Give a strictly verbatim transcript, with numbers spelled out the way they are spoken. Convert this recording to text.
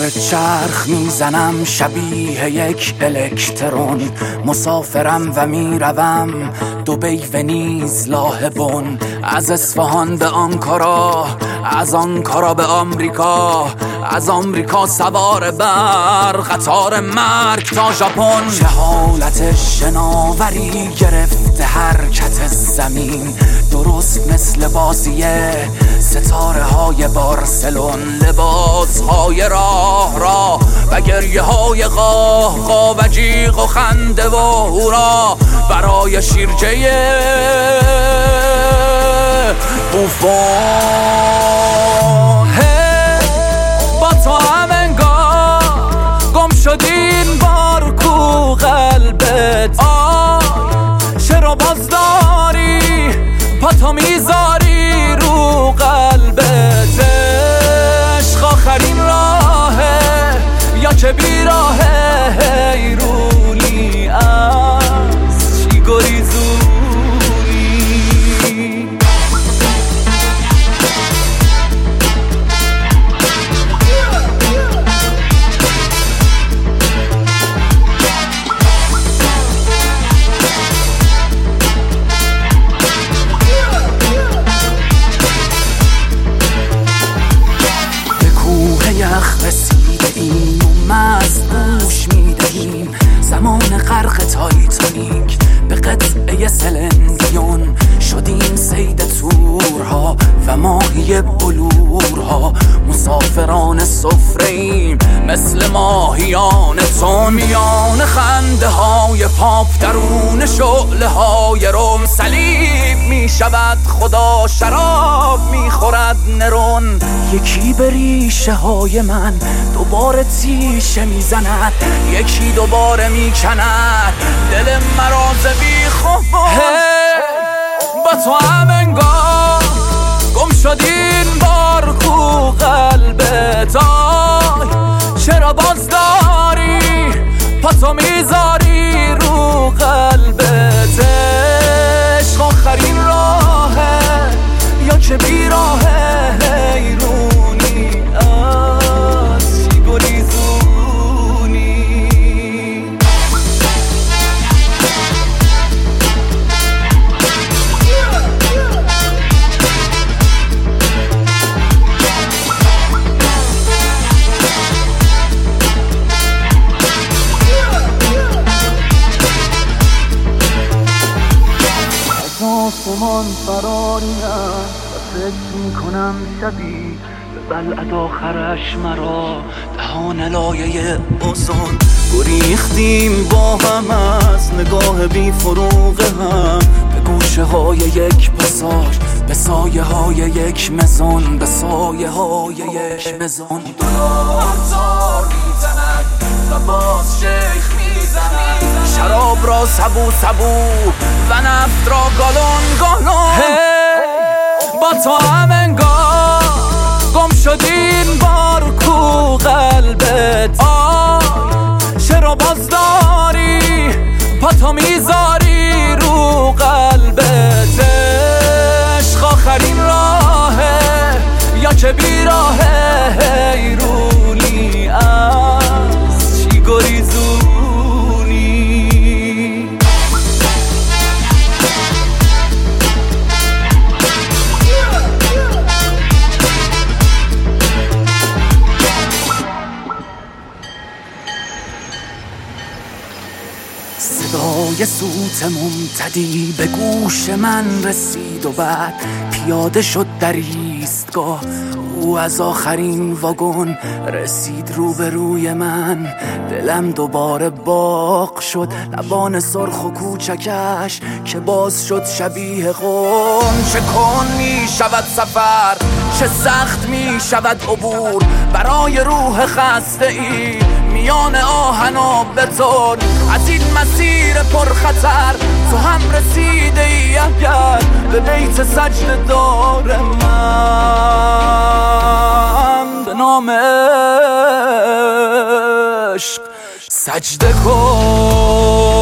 دور چرخ میزنم شبیه یک الکترون، مسافرم و میروم دبی، ونیز، لاهبون، از اصفهان به آنکارا، از آنکارا به آمریکا، از آمریکا سوار بر قطار مرگ تا ژاپن. چه حالت شناوری گرفته حرکت زمین، درست مثل بازی ستاره های بارسلون. لباس های راه را و گریه های قاه قاه و جیغ و خنده و هورا برای شیرجه بوفون. با تو هم انگار گم شدین بار کو قلبت، آی چرا باز داری پاتو میذاری رو قلبت؟ عشق آخرین راهه یا که بیراهه؟ حیرونی از چی گریزونی؟ رسیده ایم و مست گوش میدهیم زمان غرق تایتانیک به قطعه سلندیون. شدیم صید تورها و ماهی بلورها، مسافران سفره ایم مثل ماهیان تون. میان خنده های پاپ درون شعله های روم صلیب می شود خدا، شراب می خورد نرون. یکی به ریشه های من دوباره تیشه می زند، یکی دوباره می کند دل مراز بی خوب. با تو هم انگار گم شدین بار کو قلبت، آی چرا باز داری پاتو میذاری رو قلبت؟ عشق آخرین راهه یا که بیراهه؟ حیرونی از چی گریزونی؟ آسمان فراریم و فکر میکنم شبی به بلعد آخرش مرا دهان لایه اوزون. گریختیم با هم از نگاه بی فروغ هم به گوشه های یک پاساژ، به سایه های یک مزون، به سایه های یک مزون. دلار زار میزند و باز شیخ میزند، شراب را سبو سبو و نفت را گالون گالون. با تو هم انگار گم شدین بار کو قلبت، آی چرا باز داری پاتو میذاری رو قلبت؟ عشق آخرین راهه یا که بیراهه؟ حیرونی از چی گریزونی؟ صدای سوت ممتدی به گوش من رسید و بعد پیاده شد در ایستگاه. او از آخرین واگن رسید روبروی من، دلم دوباره باغ شد، لبان سرخ و کوچکش که باز شد شبیه قون. چه کن می شود سفر، چه سخت می شود عبور برای روح خسته ای میان آهن و بتون. از این مسیر پرخطر تو هم رسیده ای اگر به بیت سجده دار من به نام عشق سجده کن.